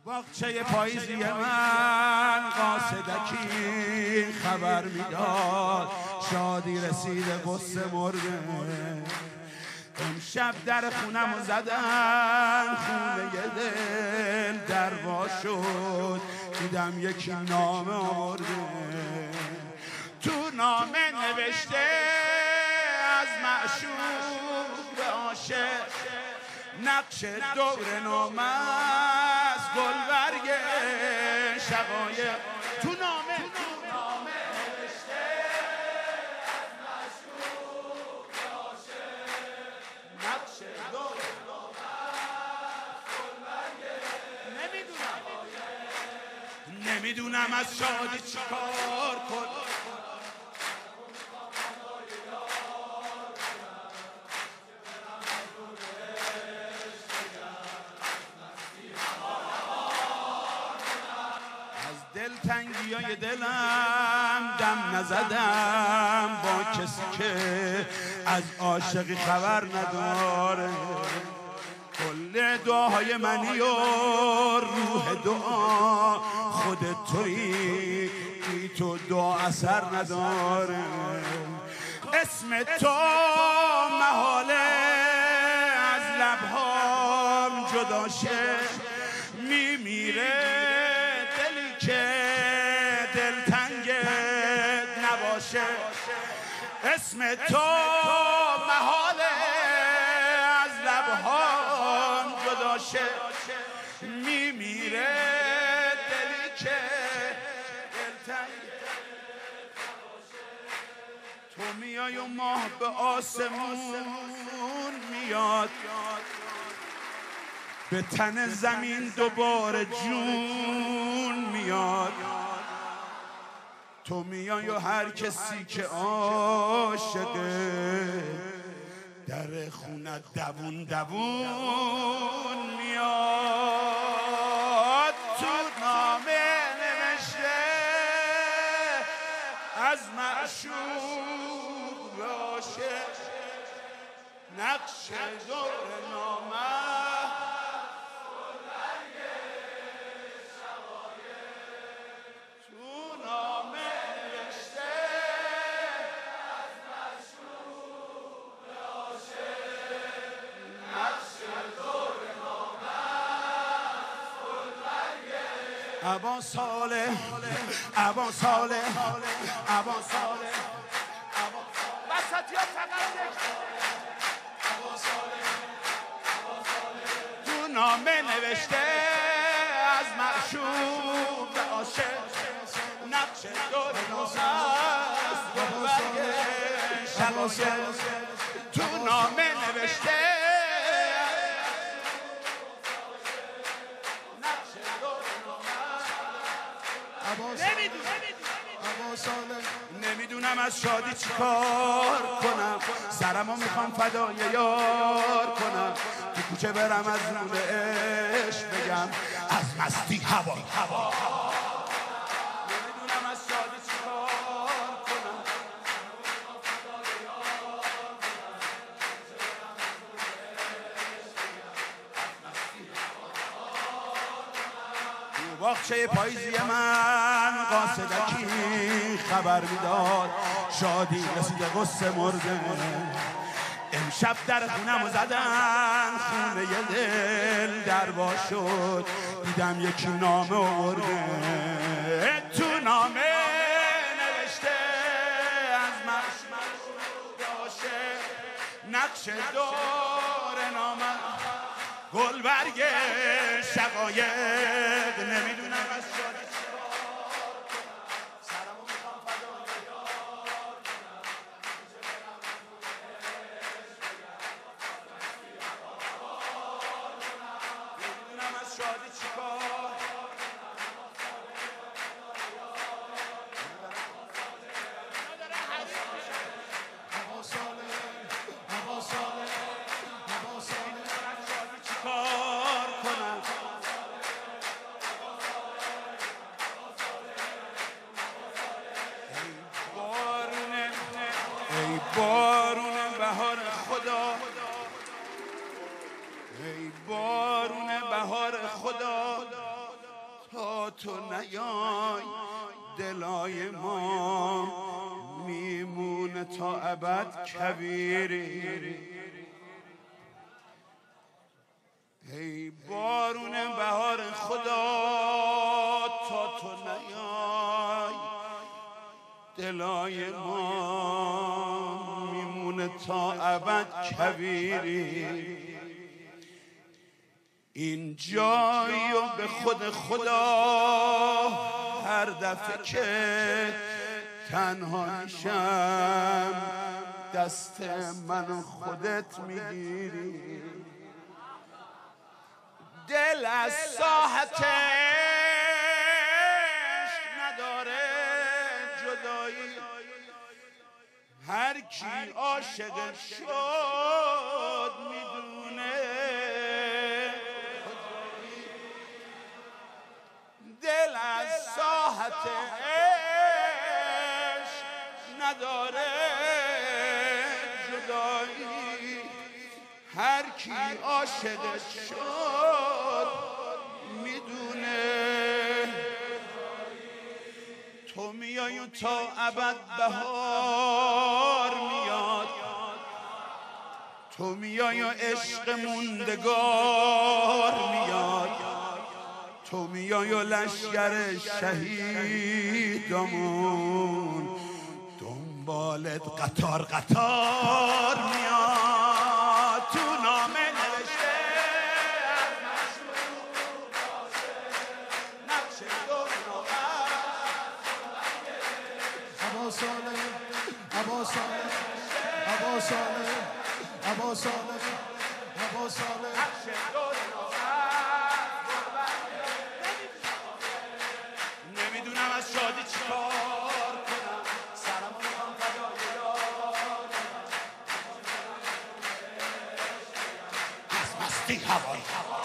باغچه پاییزی من قاصدکی خبر میداد شادی رسیده قصه مرده. امشب در خونم زدن خونه دل در وا شد دیدم یکی نامه آورده. تو نامه نوشته از معشوق به عاشق نقش دور نامه است گلبرگ شقایق. تو نامه نوشته از معشوق به عاشق نقش دور نامه است گلبرگ نمیدونم از شادی چیکار کنم. دلتنگیای دلم دم نزدم با کسی که از عاشقی خبر نداره. کل دعاهای منی و روح دعا خودت تویی بی تو دعا اثر نداره. اسم تو محاله از لبهام جدا شه میمیره که دلتنگت نباشه. اسم تو محاله از لبهام جدا شه میمیره دلی که دلتنگت نباشه. تو میای و ماه به آسمون میاد به تن زمین دوباره جون میاد. تو میای و هر کسی که عاشقه در خونت دوون دوون میاد. تو نامه نوشته از معشوق به عاشق نقش دور نامه ابا صالح وسطی ها فقط تو نامه نوشته از معشوق به عاشق نقش دور نامه است گلبرگ شقایق. تو نامه نوشته نمیدونم از شادی چیکار کنم. سرمو میخوام فدای یار کنم. تو کوچه برم از نور عشق بگم از مستی هوا. نمیدونم از شادی چیکار کنم. تو باغچه پاییزی من قاصدکی خبر میداد شادی رسیده قصه مرده. امشب در خونم زدن خونه دل در وا شد دیدم یکی نامه آورده. تو نامه نوشته از معشوق به عاشق نقش دور نامه گلبرگ شقایق. نمیدونم از شادی بارون بهار خدا ای بارون بهار خدا تو نیای دلای ما میمونه تا ابد کویری. ای بارون بهار خدا تا تو نیای دلای ما میمونه تا ابد کویری. این جایی و به خود خدا هر دفعه که تنها میشم دست من خودت میگیری. دل از ساحتش نداره جدایی، هر کی عاشق شد میدونه. دل از ساحتش نداره جدایی، هر کی عاشق شد میدونه. تو میای و تا ابد بهار میاد، تو میای و عشق موندگار میاد، تو میای و لشگر شهیدمون دنبالت قطار قطار میاد. تو نامه نوشته از مشروع باشه نقش ابا صالح ابا صالح ابا صالح ابا صالح ابا صالح نمیدونم از شادی چیکار کنم، سرمو میخوام فدای یارم، از مستی هوایی